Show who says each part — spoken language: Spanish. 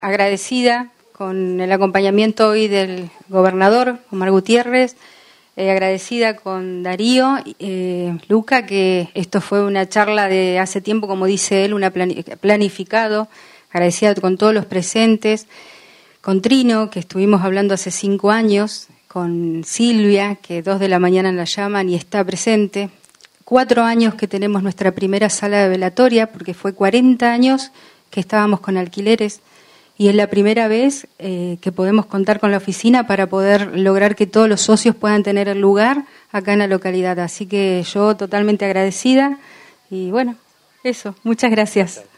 Speaker 1: agradecida con el acompañamiento hoy del gobernador Omar Gutiérrez, agradecida con Darío, Luca, que esto fue una charla de hace tiempo, como dice él, planificado, agradecida con todos los presentes, con Trino, que estuvimos hablando hace 5 años, con Silvia, que 2 de la mañana la llaman y está presente, 4 años que tenemos nuestra primera sala de velatoria, porque fue 40 años que estábamos con alquileres, y es la primera vez que podemos contar con la oficina para poder lograr que todos los socios puedan tener el lugar acá en la localidad. Así que yo totalmente agradecida y bueno, eso, muchas gracias.